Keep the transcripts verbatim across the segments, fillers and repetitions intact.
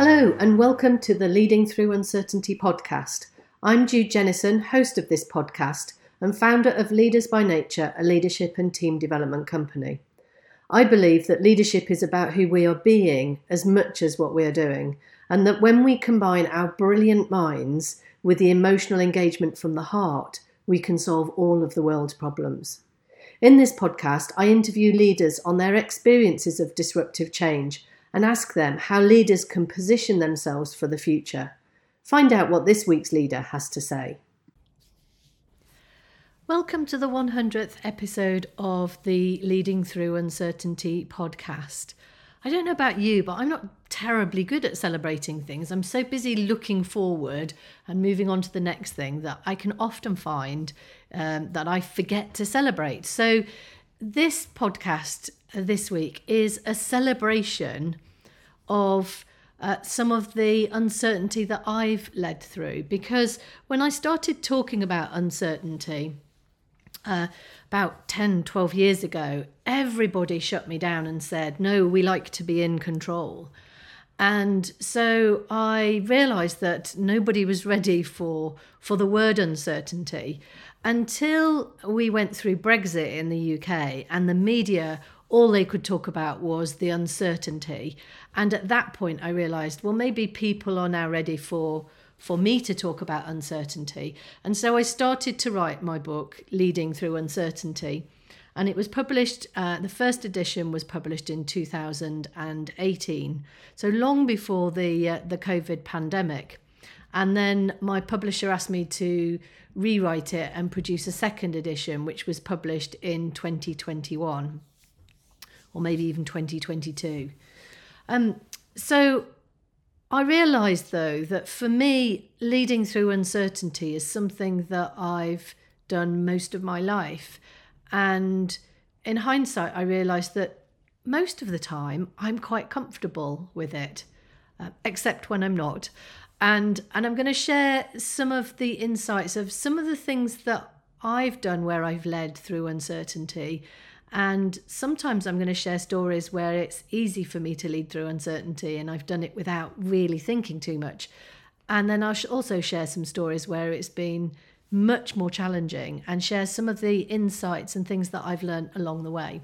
Hello and welcome to the Leading Through Uncertainty podcast. I'm Jude Jennison, host of this podcast and founder of Leaders by Nature, a leadership and team development company. I believe that leadership is about who we are being as much as what we are doing, and that when we combine our brilliant minds with the emotional engagement from the heart, we can solve all of the world's problems. In this podcast, I interview leaders on their experiences of disruptive change and ask them how leaders can position themselves for the future. Find out what this week's leader has to say. Welcome to the one hundredth episode of the Leading Through Uncertainty podcast. I don't know about you, but I'm not terribly good at celebrating things. I'm so busy looking forward and moving on to the next thing that I can often find um, that I forget to celebrate. So this podcast this week is a celebration of uh, some of the uncertainty that I've led through. Because when I started talking about uncertainty uh, about ten, twelve years ago, everybody shut me down and said, no, we like to be in control. And so I realised that nobody was ready for, for the word uncertainty until we went through Brexit in the U K and the media, all they could talk about was the uncertainty. And at that point, I realised, well, maybe people are now ready for, for me to talk about uncertainty. And so I started to write my book, Leading Through Uncertainty. And it was published, uh, the first edition was published in two thousand eighteen, so long before the uh, the COVID pandemic. And then my publisher asked me to rewrite it and produce a second edition, which was published in twenty twenty-one, or maybe even twenty twenty-two. Um, so I realised, though, that for me, leading through uncertainty is something that I've done most of my life. And in hindsight, I realised that most of the time I'm quite comfortable with it, uh, except when I'm not. And and I'm going to share some of the insights of some of the things that I've done where I've led through uncertainty. And sometimes I'm going to share stories where it's easy for me to lead through uncertainty and I've done it without really thinking too much. And then I'll also share some stories where it's been much more challenging and share some of the insights and things that I've learned along the way.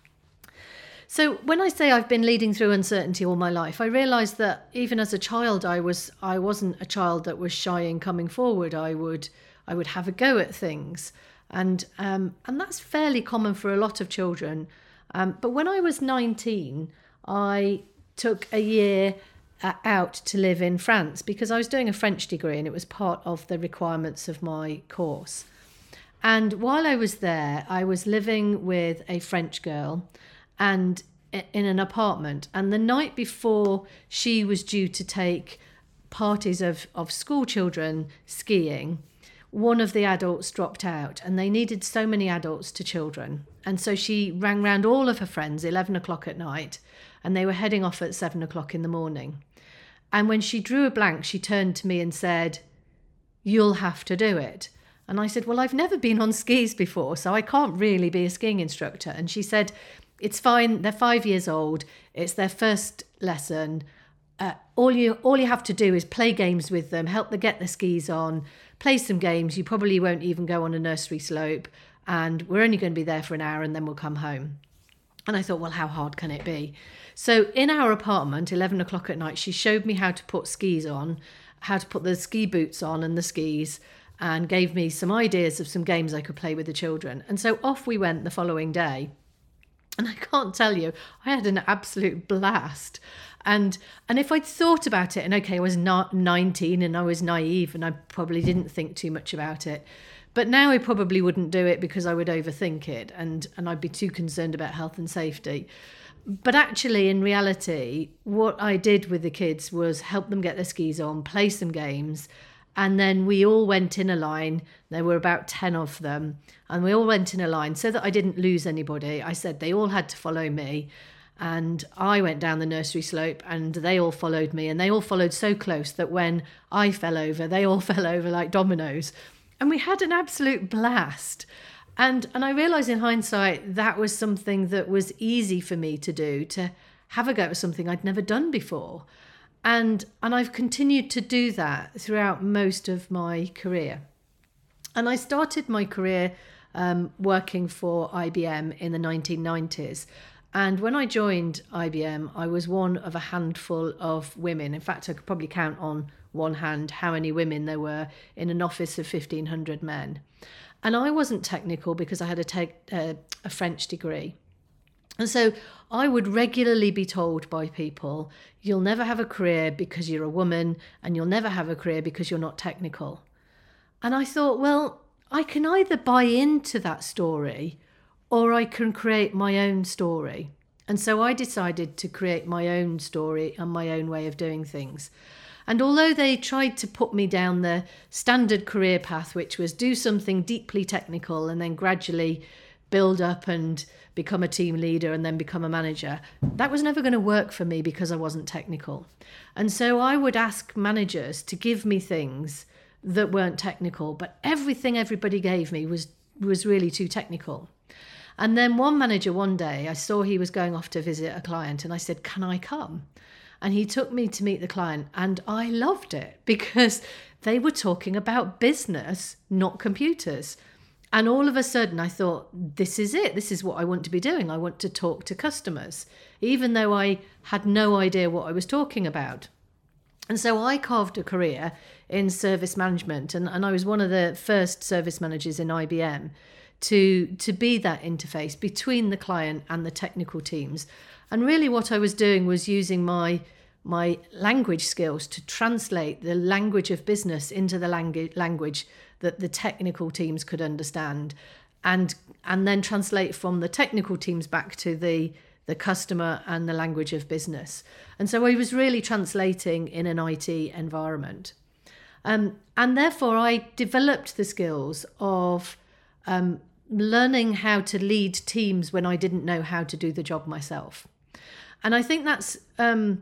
So when I say I've been leading through uncertainty all my life, I realised that even as a child, I was I wasn't a child that was shy in coming forward. I would I would have a go at things, and um, and that's fairly common for a lot of children. Um, but when I was nineteen, I took a year Uh, out to live in France because I was doing a French degree and it was part of the requirements of my course. And while I was there, I was living with a French girl and in an apartment. And the night before she was due to take parties of, of school children skiing, one of the adults dropped out and they needed so many adults to children. And so she rang round all of her friends eleven o'clock at night and they were heading off at seven o'clock in the morning. And when she drew a blank, she turned to me and said, "You'll have to do it." And I said, "Well, I've never been on skis before, so I can't really be a skiing instructor." And she said, "It's fine. They're five years old. It's their first lesson. Uh, all you all you have to do is play games with them, help them get the skis on, play some games. You probably won't even go on a nursery slope. And we're only going to be there for an hour and then we'll come home." And I thought, well, how hard can it be? So in our apartment, eleven o'clock at night, she showed me how to put skis on, how to put the ski boots on and the skis, and gave me some ideas of some games I could play with the children. And so off we went the following day. And I can't tell you, I had an absolute blast. And and if I'd thought about it, and okay, I was not nineteen and I was naive and I probably didn't think too much about it. But now I probably wouldn't do it because I would overthink it and, and I'd be too concerned about health and safety. But actually, in reality, what I did with the kids was help them get their skis on, play some games, and then we all went in a line. There were about ten of them, and we all went in a line so that I didn't lose anybody. I said they all had to follow me, and I went down the nursery slope, and they all followed me, and they all followed so close that when I fell over, they all fell over like dominoes. And we had an absolute blast. And and I realised in hindsight that was something that was easy for me to do, to have a go at something I'd never done before. And, and I've continued to do that throughout most of my career. And I started my career um, working for I B M in the nineteen nineties. And when I joined I B M, I was one of a handful of women. In fact, I could probably count on one hand how many women there were in an office of fifteen hundred men. And I wasn't technical because I had a, te- uh, a French degree. And so I would regularly be told by people, you'll never have a career because you're a woman, and you'll never have a career because you're not technical. And I thought, well, I can either buy into that story or I can create my own story. And so I decided to create my own story and my own way of doing things. And although they tried to put me down the standard career path, which was do something deeply technical and then gradually build up and become a team leader and then become a manager, that was never going to work for me because I wasn't technical. And so I would ask managers to give me things that weren't technical, but everything everybody gave me was was really too technical. And then one manager one day, I saw he was going off to visit a client, and I said, can I come? And he took me to meet the client, and I loved it because they were talking about business, not computers. And all of a sudden I thought, this is it. This is what I want to be doing. I want to talk to customers, even though I had no idea what I was talking about. And so I carved a career in service management, and, and I was one of the first service managers in I B M to, to be that interface between the client and the technical teams. And really what I was doing was using my my language skills to translate the language of business into the langu- language that the technical teams could understand, and and then translate from the technical teams back to the the customer and the language of business. And so I was really translating in an I T environment. Um, and therefore I developed the skills of um, learning how to lead teams when I didn't know how to do the job myself. And I think that's um,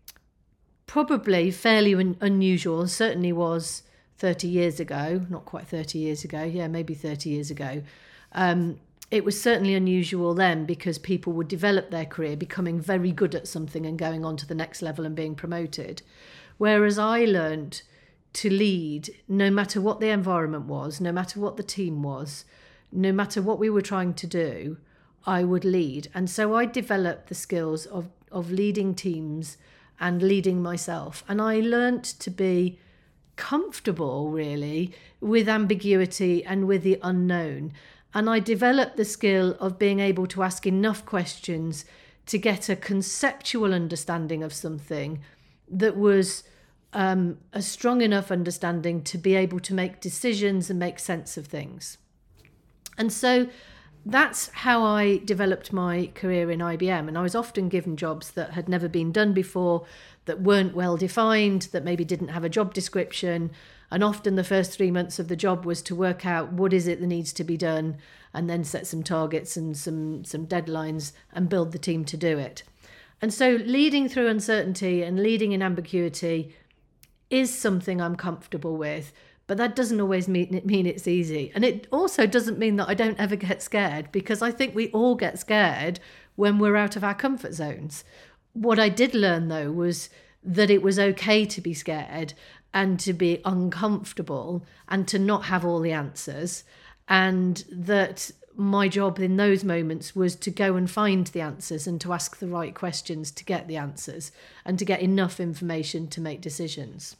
probably fairly un- unusual, certainly was thirty years ago, not quite thirty years ago, yeah, maybe thirty years ago. Um, it was certainly unusual then because people would develop their career becoming very good at something and going on to the next level and being promoted. Whereas I learned to lead no matter what the environment was, no matter what the team was, no matter what we were trying to do, I would lead. And so I developed the skills of, of leading teams and leading myself. And I learned to be comfortable, really, with ambiguity and with the unknown. And I developed the skill of being able to ask enough questions to get a conceptual understanding of something that was um, a strong enough understanding to be able to make decisions and make sense of things. And so that's how I developed my career in I B M. And I was often given jobs that had never been done before, that weren't well defined, that maybe didn't have a job description. And often the first three months of the job was to work out what is it that needs to be done, and then set some targets and some, some deadlines and build the team to do it. And so leading through uncertainty and leading in ambiguity is something I'm comfortable with. But that doesn't always mean, mean it's easy. And it also doesn't mean that I don't ever get scared, because I think we all get scared when we're out of our comfort zones. What I did learn, though, was that it was okay to be scared and to be uncomfortable and to not have all the answers. And that my job in those moments was to go and find the answers and to ask the right questions to get the answers and to get enough information to make decisions.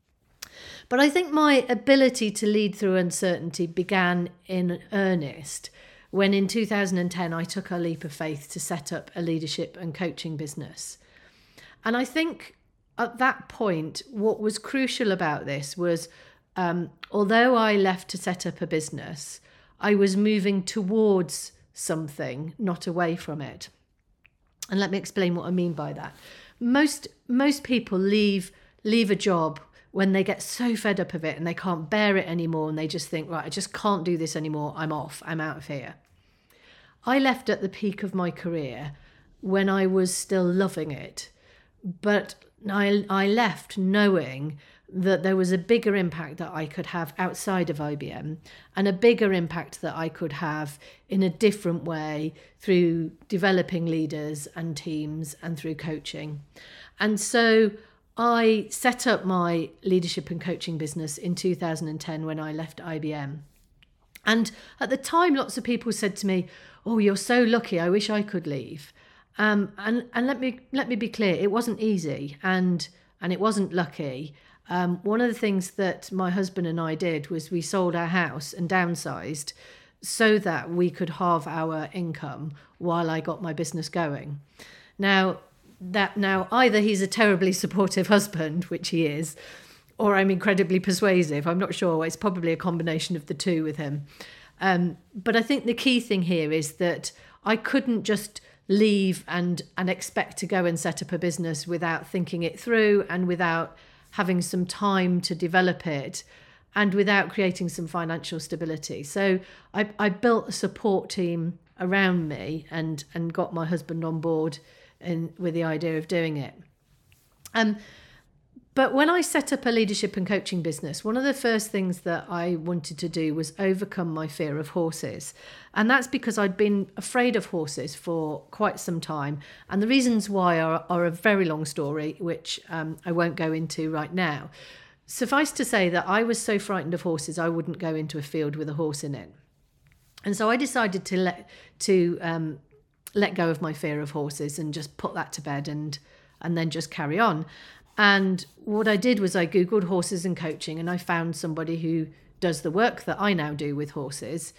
But I think my ability to lead through uncertainty began in earnest when in two thousand ten I took a leap of faith to set up a leadership and coaching business. And I think at that point, what was crucial about this was, um, although I left to set up a business, I was moving towards something, not away from it. And let me explain what I mean by that. Most most people leave leave a job when they get so fed up of it and they can't bear it anymore, and they just think, right, I just can't do this anymore. I'm off. I'm out of here. I left at the peak of my career when I was still loving it. But I, I left knowing that there was a bigger impact that I could have outside of I B M, and a bigger impact that I could have in a different way through developing leaders and teams and through coaching. And so I set up my leadership and coaching business in two thousand ten when I left I B M. And at the time, lots of people said to me, "Oh, you're so lucky. I wish I could leave." Um, and and let me let me be clear, it wasn't easy, and and it wasn't lucky. Um, one of the things that my husband and I did was we sold our house and downsized so that we could halve our income while I got my business going. Now, that now either he's a terribly supportive husband, which he is, or I'm incredibly persuasive. I'm not sure. It's probably a combination of the two with him. Um, but I think the key thing here is that I couldn't just leave and and expect to go and set up a business without thinking it through and without having some time to develop it and without creating some financial stability. So I, I built a support team around me and and got my husband on board in, with the idea of doing it. Um, But when I set up a leadership and coaching business, one of the first things that I wanted to do was overcome my fear of horses. And that's because I'd been afraid of horses for quite some time. And the reasons why are, are a very long story, which um, I won't go into right now. Suffice to say that I was so frightened of horses, I wouldn't go into a field with a horse in it. And so I decided to let to um, let go of my fear of horses and just put that to bed and and then just carry on. And what I did was I Googled horses and coaching, and I found somebody who does the work that I now do with horses,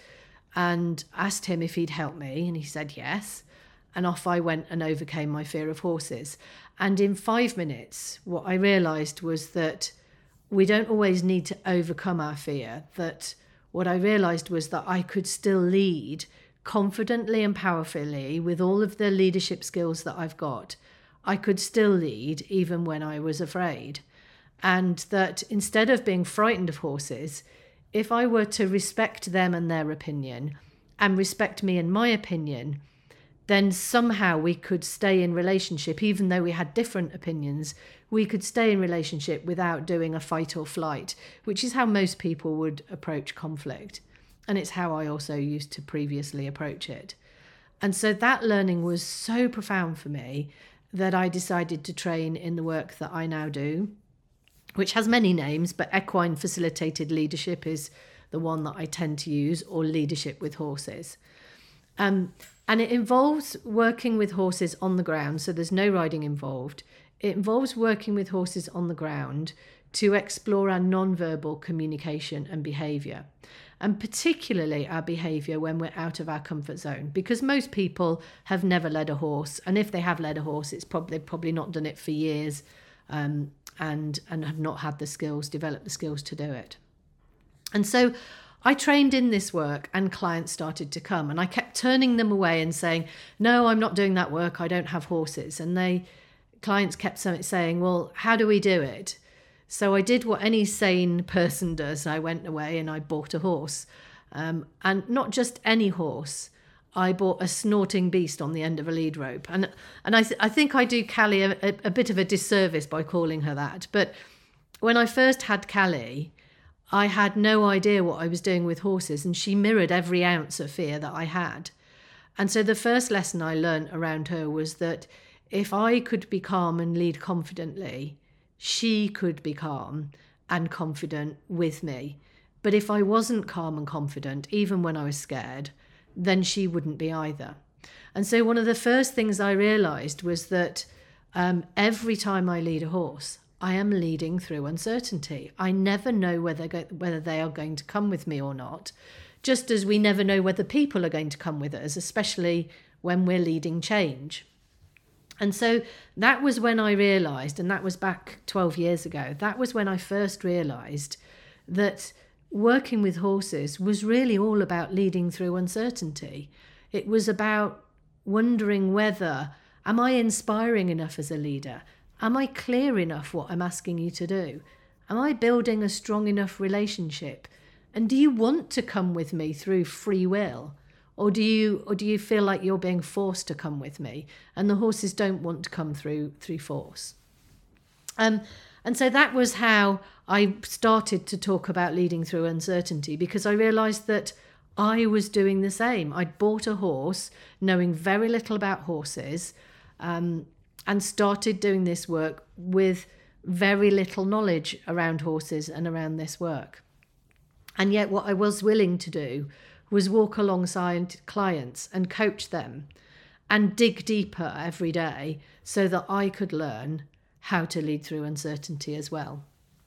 and asked him if he'd help me. And he said yes. And off I went and overcame my fear of horses. And in five minutes, what I realised was that we don't always need to overcome our fear. That what I realised was that I could still lead confidently and powerfully with all of the leadership skills that I've got. I could still lead even when I was afraid. And that instead of being frightened of horses, if I were to respect them and their opinion and respect me and my opinion, then somehow we could stay in relationship, even though we had different opinions, we could stay in relationship without doing a fight or flight, which is how most people would approach conflict. And it's how I also used to previously approach it. And so that learning was so profound for me that I decided to train in the work that I now do, which has many names, but equine facilitated leadership is the one that I tend to use, or leadership with horses. Um, and it involves working with horses on the ground, so there's no riding involved. It involves working with horses on the ground to explore our non-verbal communication and behaviour, and particularly our behaviour when we're out of our comfort zone, because most people have never led a horse, and if they have led a horse, it's probably they've probably not done it for years, um, and and have not had the skills, developed the skills to do it. And so I trained in this work, and clients started to come, and I kept turning them away and saying, "No, I'm not doing that work. I don't have horses." And they clients kept saying, "Well, how do we do it?" So I did what any sane person does. I went away and I bought a horse. Um, and not just any horse. I bought a snorting beast on the end of a lead rope. And and I, th- I think I do Callie a, a, a bit of a disservice by calling her that. But when I first had Callie, I had no idea what I was doing with horses, and she mirrored every ounce of fear that I had. And so the first lesson I learned around her was that if I could be calm and lead confidently, she could be calm and confident with me. But if I wasn't calm and confident, even when I was scared, then she wouldn't be either. And so one of the first things I realised was that um, every time I lead a horse, I am leading through uncertainty. I never know whether go- whether they are going to come with me or not, just as we never know whether people are going to come with us, especially when we're leading change. And so that was when I realised, and that was back twelve years ago, that was when I first realised that working with horses was really all about leading through uncertainty. It was about wondering whether, am I inspiring enough as a leader? Am I clear enough what I'm asking you to do? Am I building a strong enough relationship? And do you want to come with me through free will? Or do you or do you feel like you're being forced to come with me? And the horses don't want to come through through force. Um, and so that was how I started to talk about leading through uncertainty, because I realised that I was doing the same. I'd bought a horse, knowing very little about horses, um, and started doing this work with very little knowledge around horses and around this work. And yet what I was willing to do was walk alongside clients and coach them and dig deeper every day so that I could learn how to lead through uncertainty as well.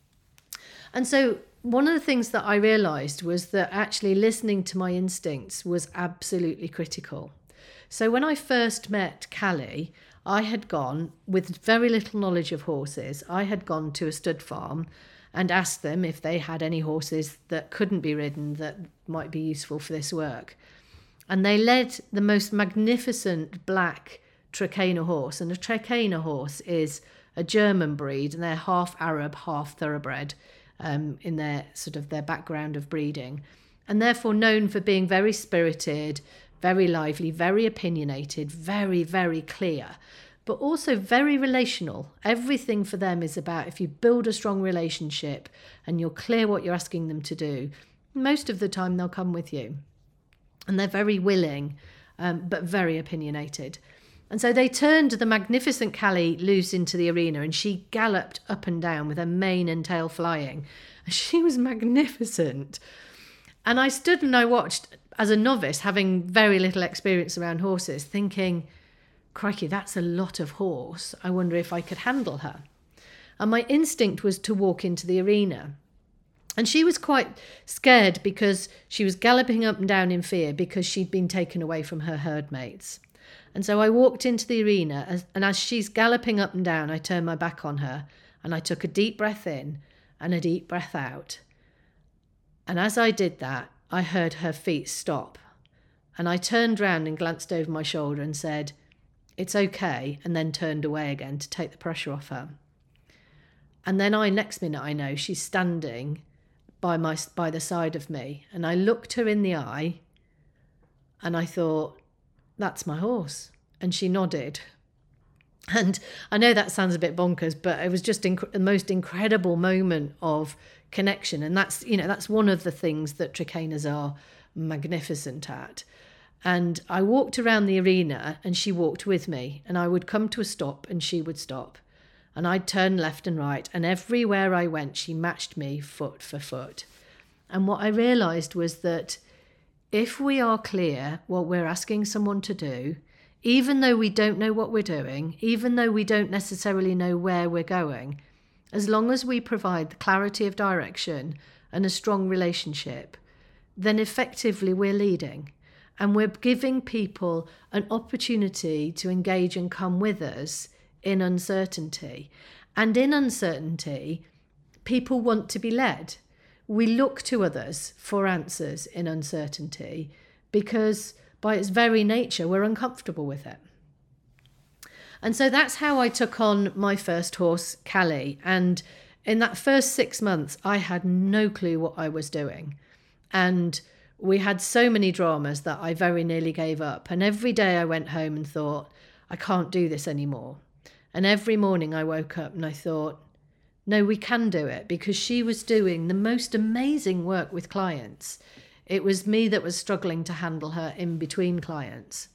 And so one of the things that I realised was that actually listening to my instincts was absolutely critical. So when I first met Callie, I had gone, with very little knowledge of horses, I had gone to a stud farm and asked them if they had any horses that couldn't be ridden that might be useful for this work. And they led the most magnificent black Trakehner horse. And a Trakehner horse is a German breed, and they're half Arab, half thoroughbred um, in their sort of their background of breeding. And therefore known for being very spirited, very lively, very opinionated, very, very clear, but also very relational. Everything for them is about, if you build a strong relationship and you're clear what you're asking them to do, most of the time they'll come with you. And they're very willing, um, but very opinionated. And so they turned the magnificent Callie loose into the arena, and she galloped up and down with her mane and tail flying. She was magnificent. And I stood and I watched as a novice, having very little experience around horses, thinking, crikey, that's a lot of horse. I wonder if I could handle her. And my instinct was to walk into the arena. And she was quite scared because she was galloping up and down in fear because she'd been taken away from her herd mates. And so I walked into the arena, and as she's galloping up and down, I turned my back on her and I took a deep breath in and a deep breath out. And as I did that, I heard her feet stop. And I turned round and glanced over my shoulder and said, "It's okay," and then turned away again to take the pressure off her. And then I, next minute I know, she's standing by my by the side of me, and I looked her in the eye and I thought, that's my horse. And she nodded. And I know that sounds a bit bonkers, but it was just inc- the most incredible moment of connection. And that's, you know, that's one of the things that Trakehners are magnificent at. And I walked around the arena and she walked with me, and I would come to a stop and she would stop. And I'd turn left and right, and everywhere I went, she matched me foot for foot. And what I realised was that if we are clear what we're asking someone to do, even though we don't know what we're doing, even though we don't necessarily know where we're going, as long as we provide the clarity of direction and a strong relationship, then effectively we're leading. And we're giving people an opportunity to engage and come with us in uncertainty. And in uncertainty, people want to be led. We look to others for answers in uncertainty because by its very nature, we're uncomfortable with it. And so that's how I took on my first horse, Callie. And in that first six months, I had no clue what I was doing. And we had so many dramas that I very nearly gave up. And every day I went home and thought, I can't do this anymore. And every morning I woke up and I thought, no, we can do it, because she was doing the most amazing work with clients. It was me that was struggling to handle her in between clients.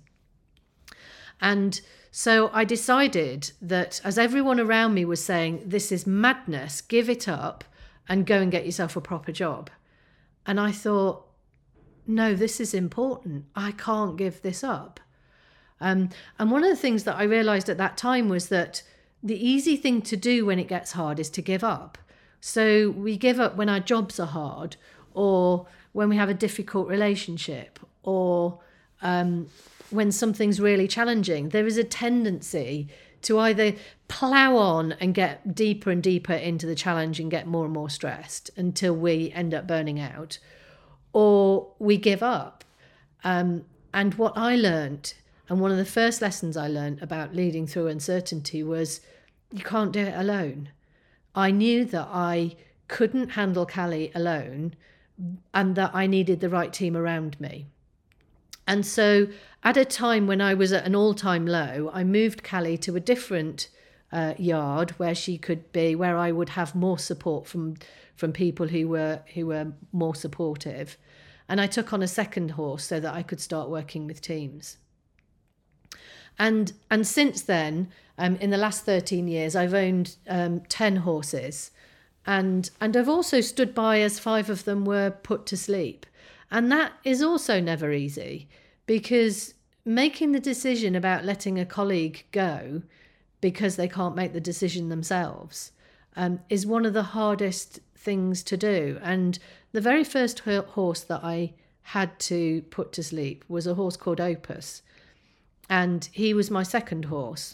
And so I decided that, as everyone around me was saying, this is madness, give it up and go and get yourself a proper job. And I thought, no, this is important. I can't give this up. Um, and one of the things that I realised at that time was that the easy thing to do when it gets hard is to give up. So we give up when our jobs are hard, or when we have a difficult relationship, or um, when something's really challenging. There is a tendency to either plough on and get deeper and deeper into the challenge and get more and more stressed until we end up burning out, or we give up. Um, and what I learned, and one of the first lessons I learned about leading through uncertainty, was you can't do it alone. I knew that I couldn't handle Callie alone and that I needed the right team around me. And so at a time when I was at an all-time low, I moved Callie to a different uh, yard where she could be, where I would have more support from from people who were who were more supportive. And I took on a second horse so that I could start working with teams. And and since then, um, in the last thirteen years, I've owned um, ten horses. And, and I've also stood by as five of them were put to sleep. And that is also never easy, because making the decision about letting a colleague go because they can't make the decision themselves um, is one of the hardest things to do. And the very first horse that I had to put to sleep was a horse called Opus. And he was my second horse.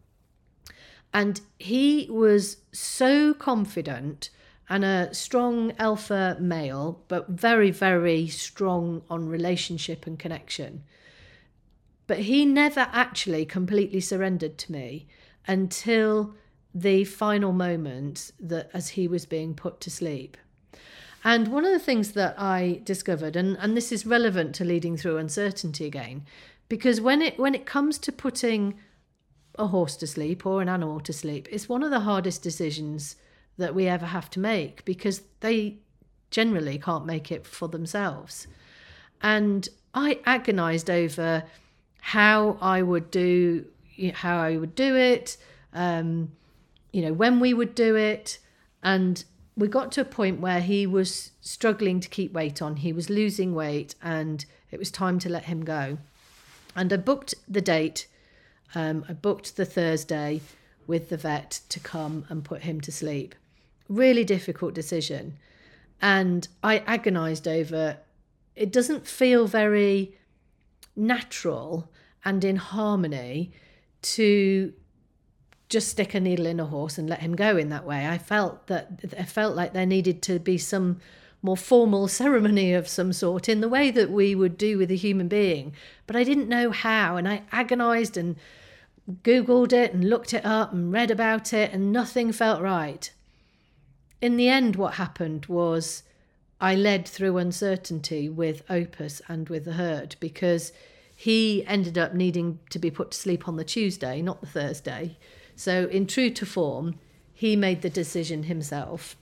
And he was so confident and a strong alpha male, but very, very strong on relationship and connection. But he never actually completely surrendered to me until the final moment that as he was being put to sleep. And one of the things that I discovered, and, and this is relevant to leading through uncertainty again, because when it when it comes to putting a horse to sleep or an animal to sleep, it's one of the hardest decisions that we ever have to make, because they generally can't make it for themselves. And I agonized over how I would do, how I would do it, um, you know, when we would do it. And we got to a point where he was struggling to keep weight on. He was losing weight, and it was time to let him go. And I booked the date. Um, I booked the Thursday with the vet to come and put him to sleep. Really difficult decision. And I agonized over, it doesn't feel very natural and in harmony to just stick a needle in a horse and let him go in that way. I felt that I felt like there needed to be some more formal ceremony of some sort in the way that we would do with a human being. But I didn't know how, and I agonized and Googled it and looked it up and read about it, and nothing felt right. In the end, what happened was I led through uncertainty with Opus and with the herd, because he ended up needing to be put to sleep on the Tuesday, not the Thursday. So in true to form, he made the decision himself.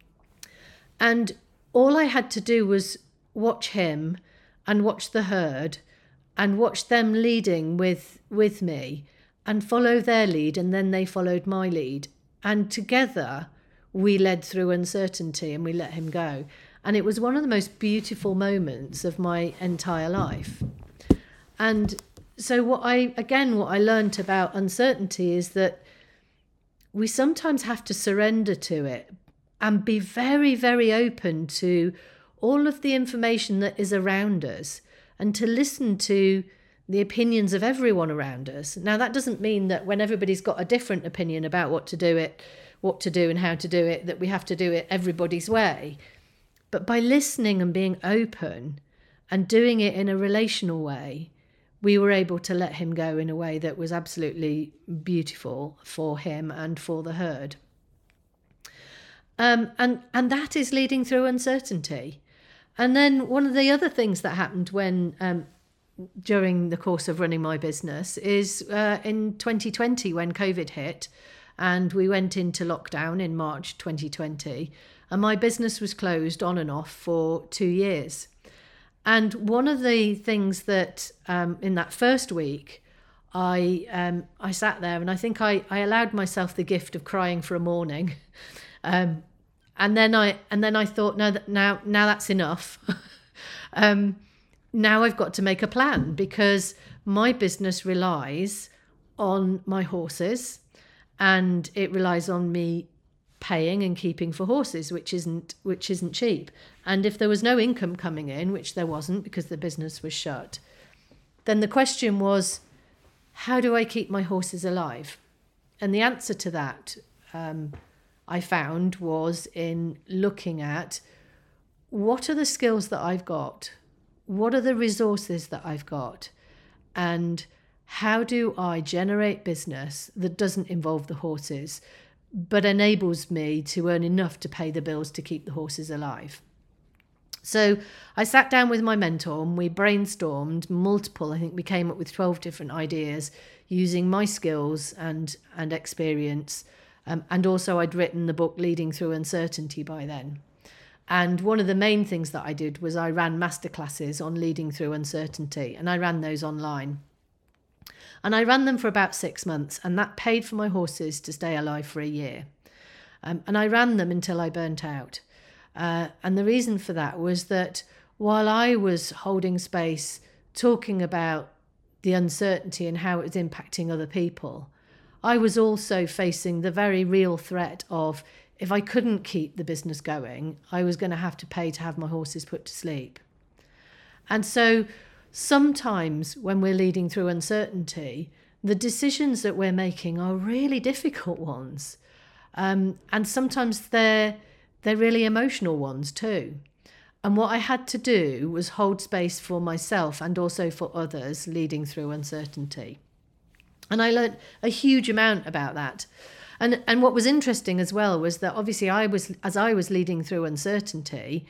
And all I had to do was watch him and watch the herd and watch them leading with, with me and follow their lead, and then they followed my lead. And together we led through uncertainty and we let him go. And it was one of the most beautiful moments of my entire life. And so what I, again, what I learned about uncertainty is that we sometimes have to surrender to it and be very, very open to all of the information that is around us, and to listen to the opinions of everyone around us. Now, that doesn't mean that when everybody's got a different opinion about what to do it, what to do and how to do it, that we have to do it everybody's way. But by listening and being open and doing it in a relational way, we were able to let him go in a way that was absolutely beautiful for him and for the herd. Um, and, and that is leading through uncertainty. And then one of the other things that happened when um, during the course of running my business is uh, in twenty twenty, when COVID hit and we went into lockdown in March twenty twenty, and my business was closed on and off for two years. And one of the things that um, in that first week, I um, I sat there and I think I, I allowed myself the gift of crying for a morning. um, and then I and then I thought, no, now now that's enough. um, now I've got to make a plan, because my business relies on my horses, and it relies on me paying and keeping for horses, which isn't which isn't cheap. And if there was no income coming in, which there wasn't because the business was shut, then the question was, how do I keep my horses alive? And the answer to that um, I found was in looking at, what are the skills that I've got? What are the resources that I've got? And how do I generate business that doesn't involve the horses, but enables me to earn enough to pay the bills to keep the horses alive? So I sat down with my mentor and we brainstormed multiple, I think we came up with twelve different ideas using my skills and, and experience. Um, and also I'd written the book Leading Through Uncertainty by then. And one of the main things that I did was I ran masterclasses on leading through uncertainty, and I ran those online. And I ran them for about six months, and that paid for my horses to stay alive for a year. Um, and I ran them until I burnt out. Uh, and the reason for that was that while I was holding space, talking about the uncertainty and how it was impacting other people, I was also facing the very real threat of, if I couldn't keep the business going, I was going to have to pay to have my horses put to sleep. And so sometimes when we're leading through uncertainty, the decisions that we're making are really difficult ones. Um, and sometimes they're, they're really emotional ones too. And what I had to do was hold space for myself and also for others leading through uncertainty. And I learned a huge amount about that. And and what was interesting as well was that obviously I was, as I was leading through uncertainty,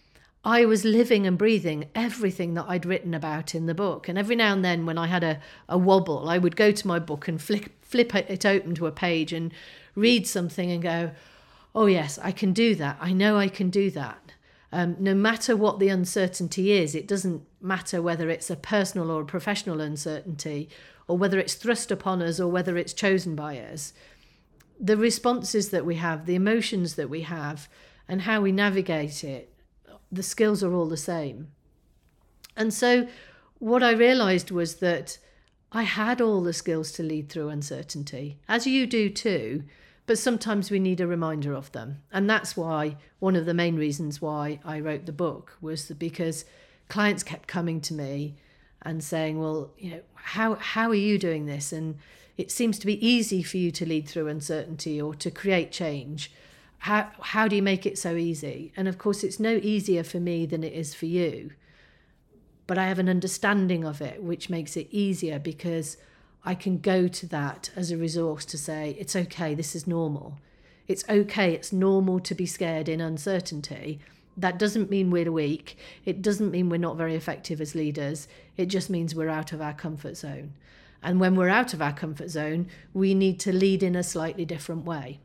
I was living and breathing everything that I'd written about in the book. And every now and then when I had a, a wobble, I would go to my book and flick, flip it open to a page and read something and go, oh yes, I can do that. I know I can do that. Um, no matter what the uncertainty is, it doesn't matter whether it's a personal or a professional uncertainty, or whether it's thrust upon us or whether it's chosen by us. The responses that we have, the emotions that we have, and how we navigate it, the skills are all the same. And so what I realised was that I had all the skills to lead through uncertainty, as you do too, but sometimes we need a reminder of them. And that's why, one of the main reasons why I wrote the book was because clients kept coming to me and saying, well, you know, how how are you doing this? And it seems to be easy for you to lead through uncertainty or to create change. How how do you make it so easy? And of course, it's no easier for me than it is for you. But I have an understanding of it, which makes it easier because I can go to that as a resource to say, it's okay, this is normal. It's okay, it's normal to be scared in uncertainty. That doesn't mean we're weak. It doesn't mean we're not very effective as leaders. It just means we're out of our comfort zone. And when we're out of our comfort zone, we need to lead in a slightly different way.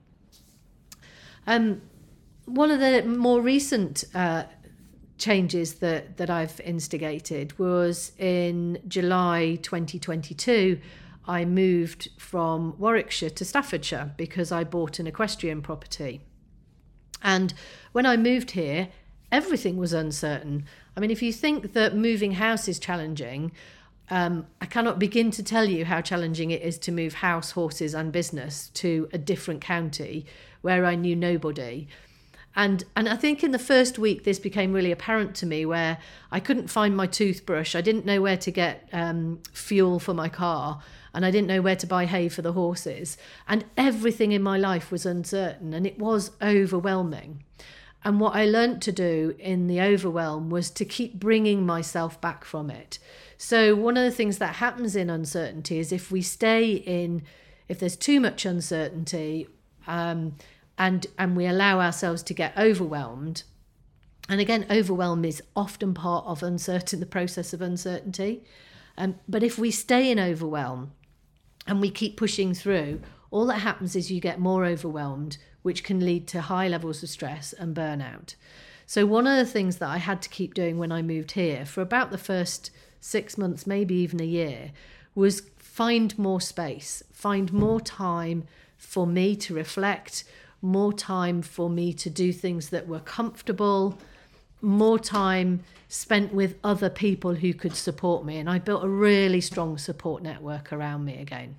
Um, one of the more recent uh, changes that, that I've instigated was in July twenty twenty-two. I moved from Warwickshire to Staffordshire because I bought an equestrian property. And when I moved here, everything was uncertain. I mean, if you think that moving house is challenging, um, I cannot begin to tell you how challenging it is to move house, horses and business to a different county where I knew nobody. And and I think in the first week this became really apparent to me, where I couldn't find my toothbrush, I didn't know where to get um, fuel for my car, and I didn't know where to buy hay for the horses. And everything in my life was uncertain, and it was overwhelming. And what I learnt to do in the overwhelm was to keep bringing myself back from it. So one of the things that happens in uncertainty is if we stay in, if there's too much uncertainty, um, and and we allow ourselves to get overwhelmed, and again, overwhelm is often part of uncertain, the process of uncertainty. Um, but if we stay in overwhelm and we keep pushing through, all that happens is you get more overwhelmed, which can lead to high levels of stress and burnout. So one of the things that I had to keep doing when I moved here for about the first six months, maybe even a year, was find more space, find more time for me to reflect, more time for me to do things that were comfortable, more time spent with other people who could support me. And I built a really strong support network around me again.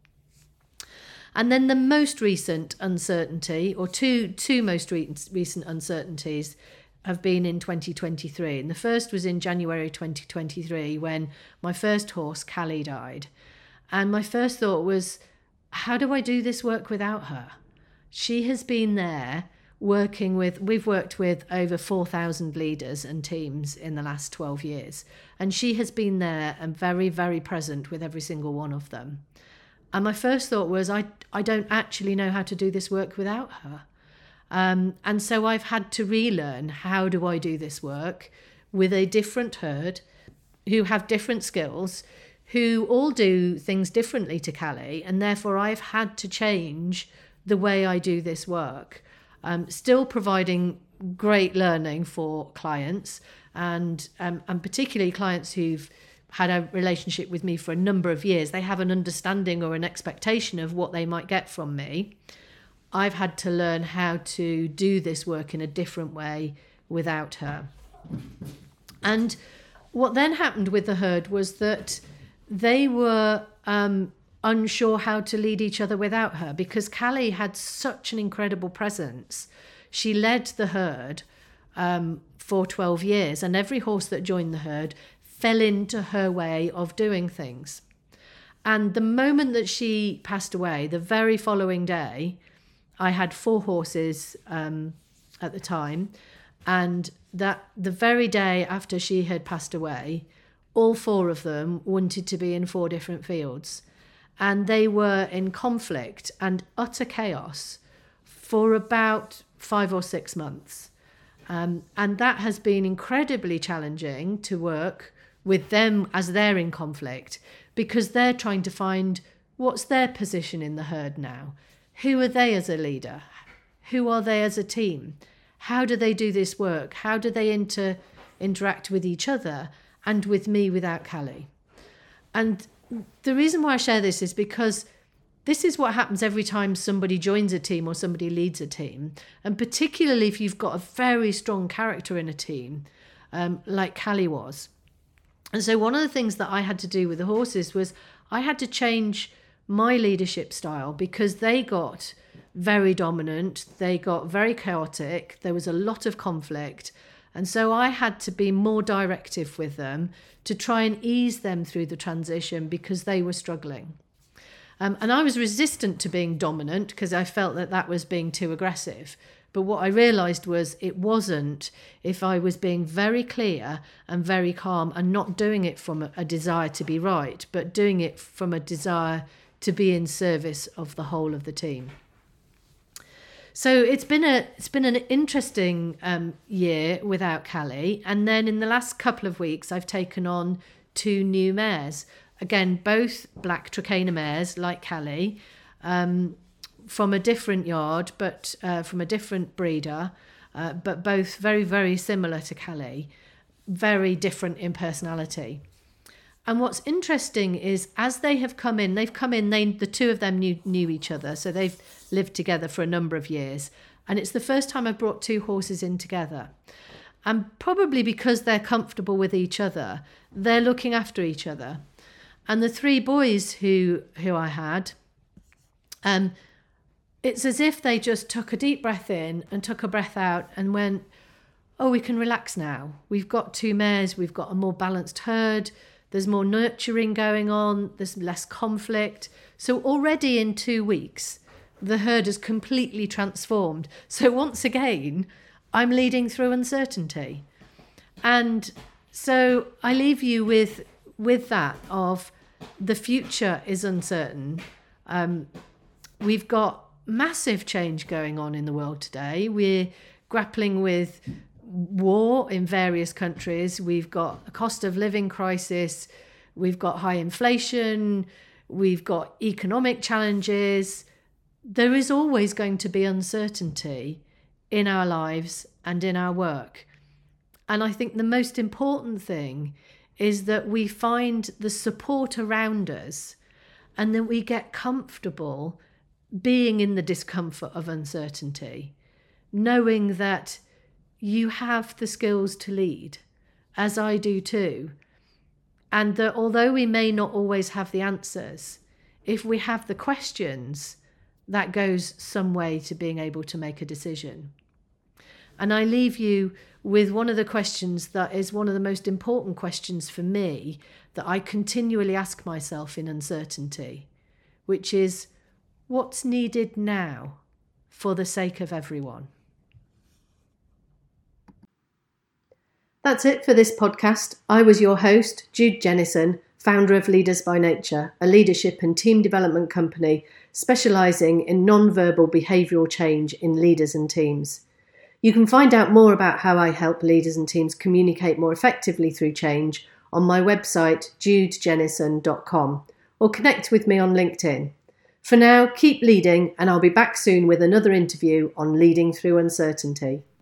And then the most recent uncertainty, or two two most re- recent uncertainties, have been in twenty twenty-three. And the first was in January twenty twenty-three, when my first horse, Callie, died. And my first thought was, how do I do this work without her? She has been there working with, we've worked with over four thousand leaders and teams in the last twelve years. And she has been there and very, very present with every single one of them. And my first thought was, I, I don't actually know how to do this work without her. Um, and so I've had to relearn, how do I do this work with a different herd who have different skills, who all do things differently to Callie. And therefore I've had to change the way I do this work, um, still providing great learning for clients, and um, and particularly clients who've had a relationship with me for a number of years. They have an understanding or an expectation of what they might get from me. I've had to learn how to do this work in a different way without her. And what then happened with the herd was that they were um, unsure how to lead each other without her, because Callie had such an incredible presence. She led the herd um, for twelve years, and every horse that joined the herd fell into her way of doing things. And the moment that she passed away, the very following day, I had four horses um, at the time, and that the very day after she had passed away, all four of them wanted to be in four different fields, and they were in conflict and utter chaos for about five or six months. Um, and that has been incredibly challenging to work with them as they're in conflict, because they're trying to find what's their position in the herd now. Who are they as a leader? Who are they as a team? How do they do this work? How do they inter interact with each other and with me without Callie? And the reason why I share this is because this is what happens every time somebody joins a team or somebody leads a team. And particularly if you've got a very strong character in a team, um, like Callie was. And so one of the things that I had to do with the horses was I had to change my leadership style, because they got very dominant, they got very chaotic, there was a lot of conflict, and so I had to be more directive with them to try and ease them through the transition, because they were struggling. Um, and I was resistant to being dominant because I felt that that was being too aggressive. But what I realised was it wasn't if I was being very clear and very calm and not doing it from a desire to be right, but doing it from a desire to be in service of the whole of the team. So it's been a it's been an interesting um, year without Callie, and then in the last couple of weeks I've taken on two new mares. Again, both black Trakehner mares like Callie, um, from a different yard, but uh, from a different breeder, uh, but both very very similar to Callie, very different in personality. And what's interesting is as they have come in, they've come in, they the two of them knew knew each other, so they've lived together for a number of years. And it's the first time I've brought two horses in together. And probably because they're comfortable with each other, they're looking after each other. And the three boys who who I had, um, it's as if they just took a deep breath in and took a breath out and went, oh, we can relax now. We've got two mares, we've got a more balanced herd, there's more nurturing going on, there's less conflict. So already in two weeks, the herd has completely transformed. So once again, I'm leading through uncertainty. And so I leave you with, with that of the future is uncertain. Um, we've got massive change going on in the world today. We're grappling with war in various countries. We've got a cost of living crisis. We've got high inflation. We've got economic challenges. There is always going to be uncertainty in our lives and in our work. And I think the most important thing is that we find the support around us and that we get comfortable being in the discomfort of uncertainty, knowing that you have the skills to lead, as I do too. And that although we may not always have the answers, if we have the questions, that goes some way to being able to make a decision. And I leave you with one of the questions that is one of the most important questions for me that I continually ask myself in uncertainty, which is, what's needed now for the sake of everyone? That's it for this podcast. I was your host, Jude Jennison, founder of Leaders by Nature, a leadership and team development company specialising in non-verbal behavioural change in leaders and teams. You can find out more about how I help leaders and teams communicate more effectively through change on my website, jude jennison dot com, or connect with me on LinkedIn. For now, keep leading, and I'll be back soon with another interview on leading through uncertainty.